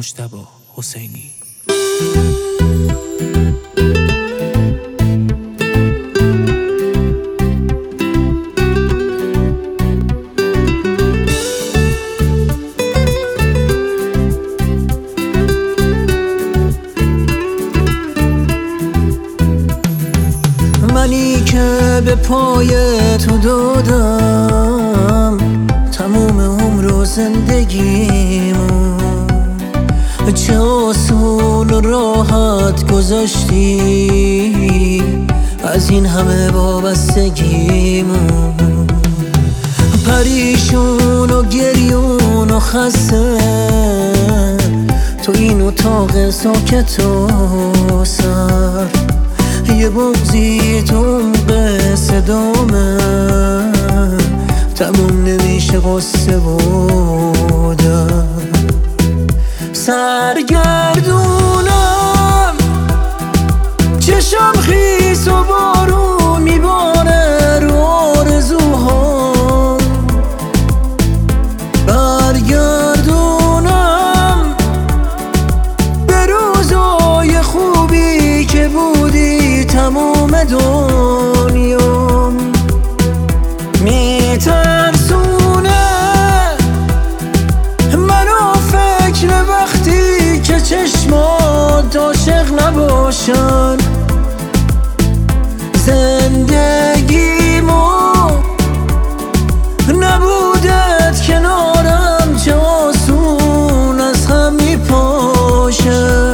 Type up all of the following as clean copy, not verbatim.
مجتبی حسینی. منی که به پای تو دادم تموم عمر و زندگیمو، چه آسون و راحت گذاشتی از این همه وابستگیمو. پریشون و گریون و خسته تو این اتاق ساکت و سر، یه بغضی تو عمق صدامه تموم نمیشه قصه بودم. سرگردونم چشم خیس و بارون میباره رو آرزوهام، برگردونم به روزای خوبی که بودی تموم دنیام. میترسونه منو فکر وقتی که چشمات عاشق نباشن، زندگیمو نبودت کنارم چه آسون از هم میپاشه.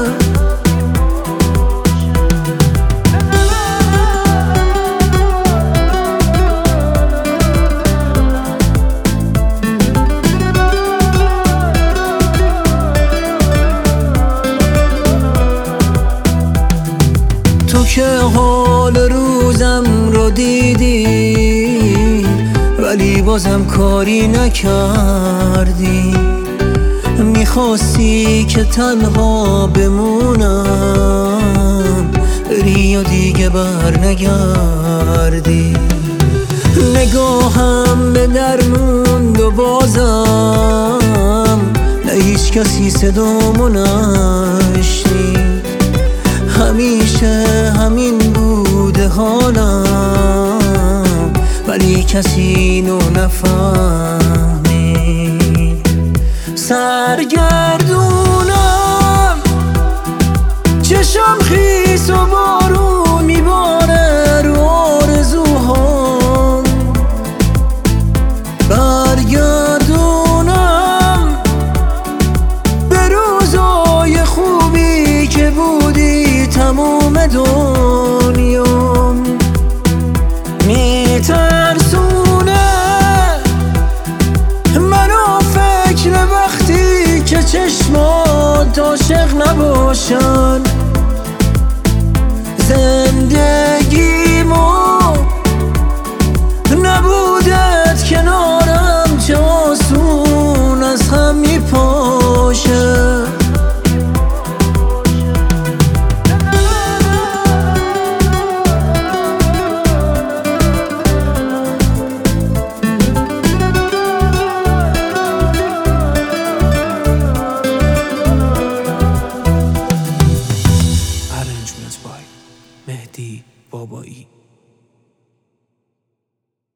تو که حال روزم رو دیدی ولی بازم کاری نکردی، میخواستی که تنها بمونم بری و دیگه بر نگردی. نگاهم به در موند و بازم نه هیچ کسی صدامو نشنید، همیشه همین بوده حالم ولی کسی اینو نفهمید. سرگردونم چشم خیس و بارون میباره رو آرزوهام، برگردونم به روزای خوبی که بودی تموم دنیام. میترسونه منو فکر وقتی که چشمات عاشق نباشن،